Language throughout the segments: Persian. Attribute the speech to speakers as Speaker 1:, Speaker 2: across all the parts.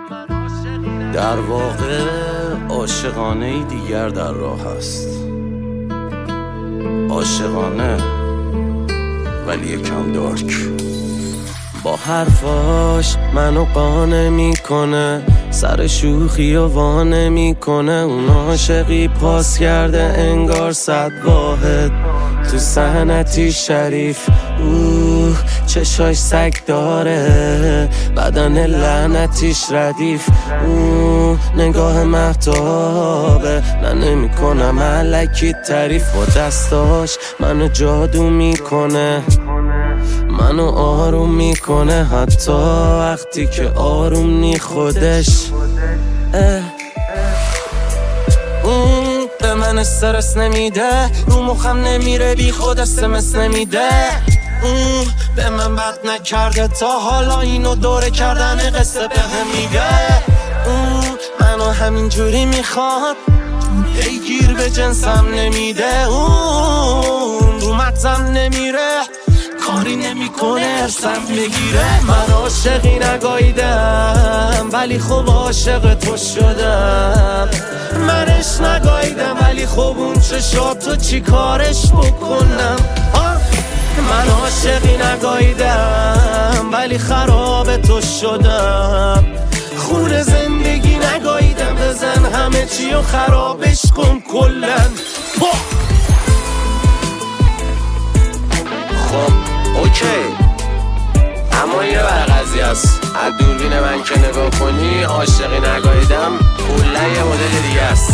Speaker 1: در واقع عاشقانه دیگر در راه است. عاشقانه ولی یکم دارک. با حرفاش منو قانع میکنه، سر شوخی و وانه میکنه. اون عاشقی پاس کرده انگار 100 واحد تو صحنتی شریف. چشاش سگ داره، بدن لعنتیش ردیف. نگاه مهتابه، نه نمی کنم الکی تعریف. با دستاش منو جادو میکنه، منو آروم میکنه، حتی وقتی که آروم نی خودش. به من استرس نمیده، رو مخم نمیره، بی خود اسمس نمیده. به من بد نکرده تا حالا، اینو دوره کردن قصه به هم میگه. منو همینجوری میخواد، گیر به جنسم نمیده. رو مغزم نمیره، کاری نمیکنه ارسم بگیره. من عاشقی نگاییدم ولی خب عاشق تو شدم. منش نگاییدم ولی خب اون چشاتو چی کارش بکنم. من عاشقی نگاییدم ولی خراب تو شدم. خون زندگی نگاییدم، بزن همه چی و خرابش کن کلن. خب اوکی، اما یه قضیه است. از دوربین من که نگاه کنی، عاشقی نگاییدم کلا یه مدل دیگه است.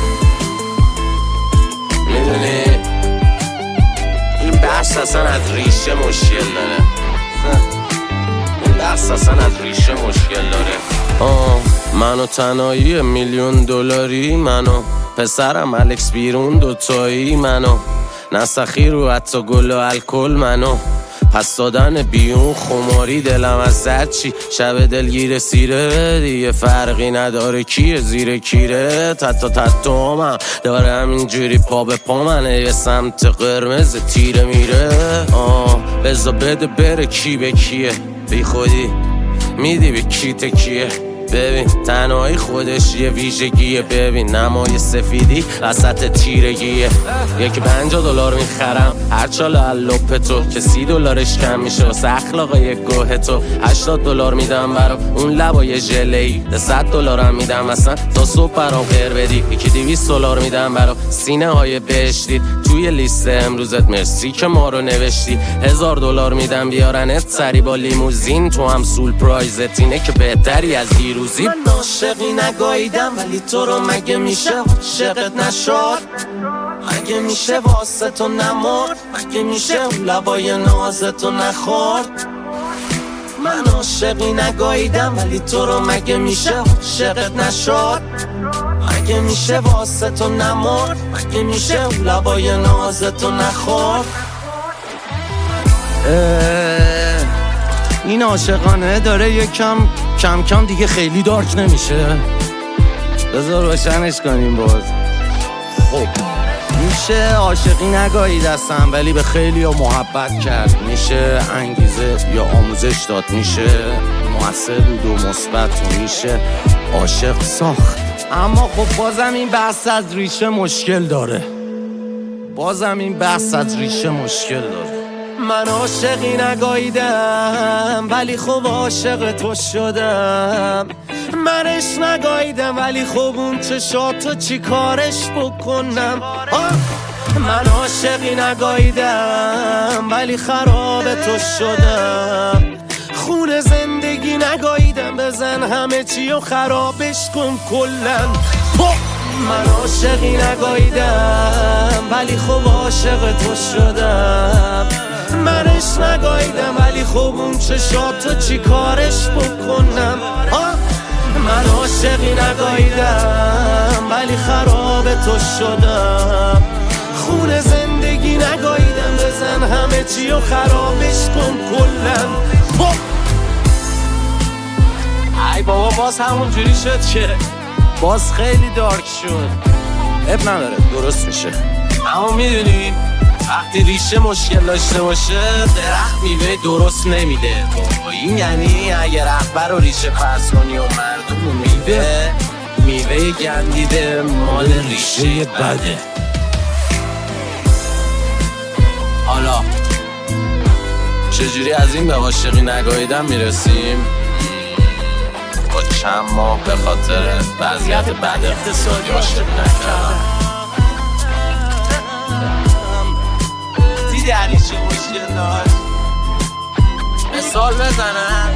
Speaker 1: میدونی این بحث اصلا از ریشه مشکل داره. این بحث اصلا از ریشه مشکل داره. منو تنهایی $1,000,000، منو پسرم الکس بیرون دوتایی، منو نسخی رو حتی گل و الکل، منو پس دادن بیون خماری. دلم از زد چی شب دلگیر سیره، دیگه فرقی نداره کیه زیر کیره. تتا من داره همینجوری پا به پا منه، یه سمت قرمز تیره میره. بزا بده بره کی به کیه، بی خودی میدی به کی تکیه. ببین تنهایی خودش یه ویژگیه، ببین نمای سفیدی وسط تیرگیه. یکی $50 میخرم هر چاله اللوپ تو، که $30 کم میشه واسه اخلاق یک گوه تو. $80 میدم برا اون لبای ژله‌ای، $100 هم میدم اصلا تا صبح برام غیر بدی. یکی $200 میدم برا سینه های بهشتی، توی لیست امروزت مرسی که ما رو نوشتی. $1000 میدم بیارنت سری با لیموزین، تو هم سول پرایزت اینه که بهتری از دیروزی. من عاشقی نگاییدم ولی تو رو مگه میشه عاشقت نشد؟ مگه میشه واسه تو نمرد؟ مگه میشه اون لبای نازتو نخورد؟ من عاشقی نگاییدم ولی تو رو مگه میشه عاشقت نشد؟ مگه میشه واسه تو نمرد؟ مگه میشه اون لبای نازتو نخورد؟ این عاشقانه داره یکم کم کم دیگه خیلی دارک نمیشه. بذار روشنش کنیم باز. خب میشه عاشقی نگاهی دستم ولی به خیلی ها محبت کرد. میشه انگیزه یا آموزش داد، میشه مؤثر بود و مثبت، و میشه عاشق ساخت. اما خب بازم این بحث از ریشه مشکل داره. من عاشقی نگاییدم ولی خب عاشق تو شدم. منش نگاییدم ولی خب اون چشاتو چی کارش بکنم. من عاشقی نگاییدم ولی خراب تو شدم. خون زندگی نگاییدم، بزن همه چی و خرابش کن کلن. من عاشقی نگاییدم ولی خب عاشق تو شدم. منش نگاییدم ولی خب اون چشاتو چی کارش بکنم. من عاشقی نگاییدم ولی خراب تو شدم. خون زندگی نگاییدم، بزن همه چی و خرابش کن کلن. ای بابا باز همون جوری شد که باز خیلی دارک شد. اب نداره درست میشه. اما میدونی وقتی ریشه مشکل داشته باشه درخت میوه درست نمیده. این یعنی اگه رهبر رو ریشه پس کنی و مردم رو میوه گندیده مال ریشه بده. حالا چجوری از این به عاشقی نگاهیدن میرسیم؟ با چند ماه به خاطر وضعیت بد اقتصادی عاشقی نکردم. دیدی علی چه مشکل داشت؟ مثال بزنم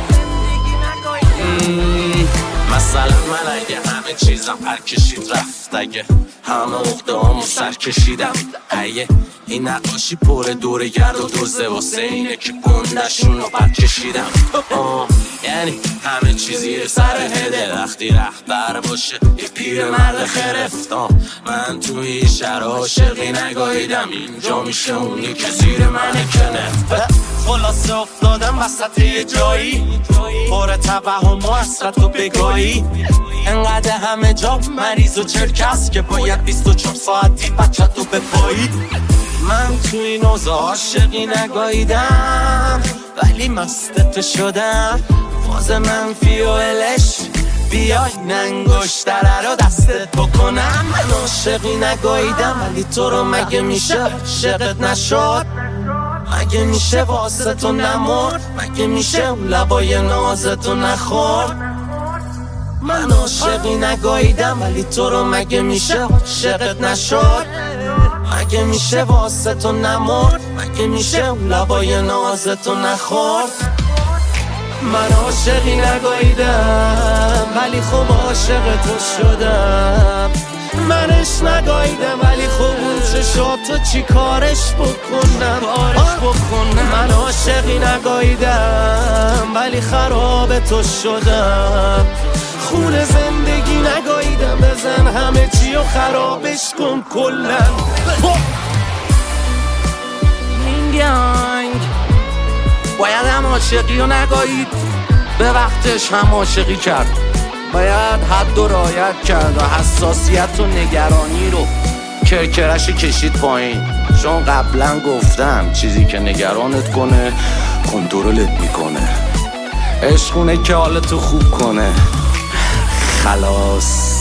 Speaker 1: مثلا من اگه همه چیزم پر کشید رفت، اگه همه عقده هامو سر کشیدم، اگه این نقاشی پر دوره گرد و دوزه واسه اینه که گندشون رو پر کشیدم. یعنی همه چیزی سر هده وقتی رهبر باشه یه پیر مرد خرفت. من توی شهر عاشقی نگاهیدم، اینجا میشه اونی که زیر منه که نفت. خلاصه افتادم وسط یه جایی پر توهم و حسرت و بگاهی، انقدر همه جا مریض و چرکست که باید 24 ساعتی بچت و بپایی. من توی این اوضاع عاشقی نگاهیدم ولی مستت شدم. فاز منفی و الش بیای ننگشتره رو دستت بکنم. من عاشقی نگاهیدم ولی تو رو مگه میشه عاشقت نشد؟ مگه میشه واسه تو نمرد؟ مگه میشه اون لبای نازتو نخورد؟ من عاشقی نگاهیدم ولی تو رو مگه میشه عاشقت نشد؟ مگه میشه واسه تو نمرد؟ مگه میشه اون لبای نازتو نخورد؟ من عاشقی نگاهیدم ولی خب عاشق تو شدم. منش نگاهیدم ولی خب اون چشاتو چی کارش بکنم؟ من عاشقی نگاهیدم ولی خراب تو شدم. خون زندگی نگاهیدم بزن همه چی و خرابش کن کلن. این گنگ باید هم عاشقی رو نگاهید، به وقتش هم عاشقی کرد. باید حد و رعایت کرد و حساسیت و نگرانی رو کرکرش کشید پایین. چون قبلا گفتم چیزی که نگرانت کنه کنترلت میکنه. عشقونه که حالتو خوب کنه. خلاص.